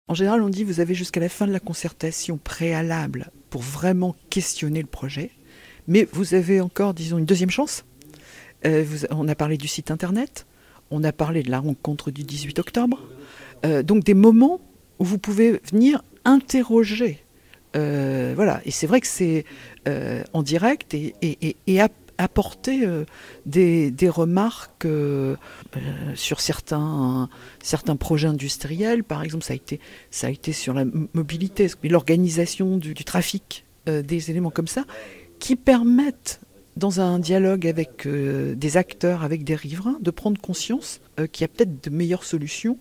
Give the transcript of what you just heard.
En général, on dit vous avez jusqu'à la fin de la concertation préalable pour vraiment questionner le projet, mais vous avez encore, disons, une deuxième chance. On a parlé du site internet, on a parlé de la rencontre du 18 octobre, donc des moments où vous pouvez venir interroger. Voilà, et c'est vrai que c'est en direct et apporter des remarques sur certains projets industriels. Par exemple, ça a été sur la mobilité, l'organisation du trafic, des éléments comme ça, qui permettent, dans un dialogue avec des acteurs, avec des riverains, de prendre conscience qu'il y a peut-être de meilleures solutions